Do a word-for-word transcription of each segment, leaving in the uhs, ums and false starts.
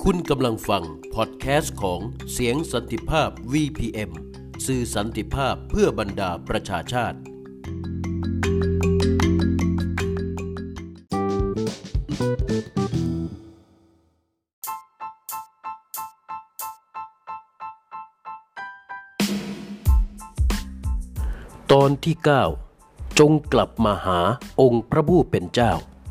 คุณกำลังฟังพอดแคสต์ของเสียงสันติภาพ วี พี เอ็ม สื่อสันติภาพเพื่อบรรดาประชาชาติตอนที่เก้าจงกลับมาหาองค์พระผู้เป็นเจ้า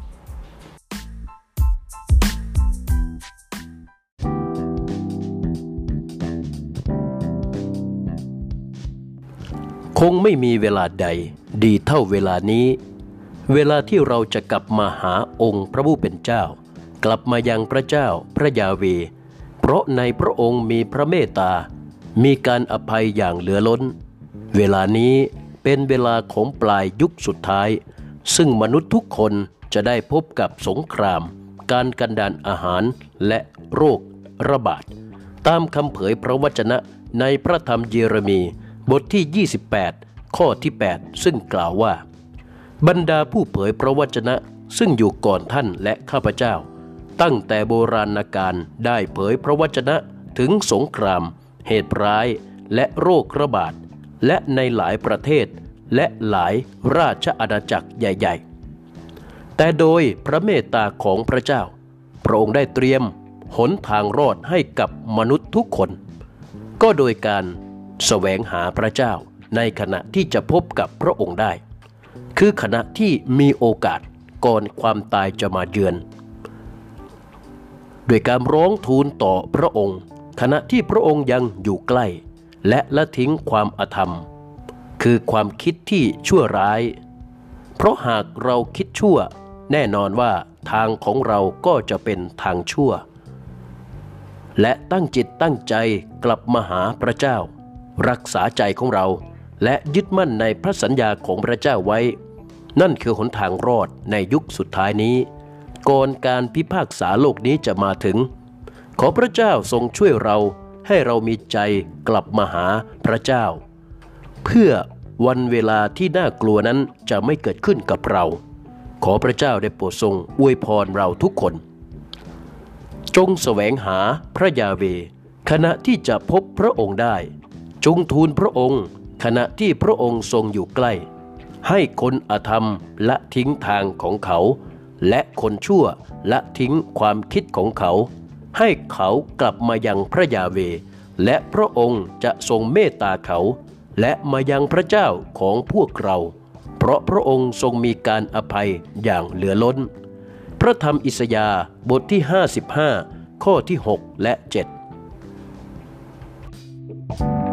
คงไม่มีเวลาใดดีเท่าเวลานี้เวลาที่เราจะกลับมาหาองค์พระผู้เป็นเจ้ากลับมายังพระเจ้าพระยาเวห์เพราะในพระองค์มีพระเมตตามีการอภัยอย่างเหลือล้นเวลานี้เป็นเวลาของปลายยุคสุดท้ายซึ่งมนุษย์ทุกคนจะได้พบกับสงครามการกันดารอาหารและโรคระบาดตามคำเผยพระวจนะในพระธรรมเยเรมีบทที่ยี่สิบแปดข้อที่แปดซึ่งกล่าวว่าบรรดาผู้เผยพระวจนะซึ่งอยู่ก่อนท่านและข้าพเจ้าตั้งแต่โบราณกาลได้เผยพระวจนะถึงสงครามเหตุร้ายและโรคระบาดและในหลายประเทศและหลายราชอาณาจักรใหญ่ๆแต่โดยพระเมตตาของพระเจ้าพระองค์ได้เตรียมหนทางรอดให้กับมนุษย์ทุกคนก็โดยการแสวงหาพระเจ้าในขณะที่จะพบกับพระองค์ได้คือขณะที่มีโอกาสก่อนความตายจะมาเยือนด้วยการร้องทูลต่อพระองค์ขณะที่พระองค์ยังอยู่ใกล้และละทิ้งความอธรรมคือความคิดที่ชั่วร้ายเพราะหากเราคิดชั่วแน่นอนว่าทางของเราก็จะเป็นทางชั่วและตั้งจิตตั้งใจกลับมาหาพระเจ้ารักษาใจของเราและยึดมั่นในพระสัญญาของพระเจ้าไว้นั่นคือหนทางรอดในยุคสุดท้ายนี้ก่อนการพิพากษาโลกนี้จะมาถึงขอพระเจ้าทรงช่วยเราให้เรามีใจกลับมาหาพระเจ้าเพื่อวันเวลาที่น่ากลัวนั้นจะไม่เกิดขึ้นกับเราขอพระเจ้าได้โปรดทรงอวยพรเราทุกคนจงแสวงหาพระยาเวห์ขณะที่จะพบพระองค์ได้จงทูลพระองค์ขณะที่พระองค์ทรงอยู่ใกล้ให้คนอธรรมละทิ้งทางของเขาและคนชั่วละทิ้งความคิดของเขาให้เขากลับมายังพระยาเวห์และพระองค์จะทรงเมตตาเขาและมายังพระเจ้าของพวกเราเพราะพระองค์ทรงมีการอภัยอย่างเหลือล้นพระธรรมอิสยาห์บทที่ห้าสิบห้าข้อที่หกและเจ็ด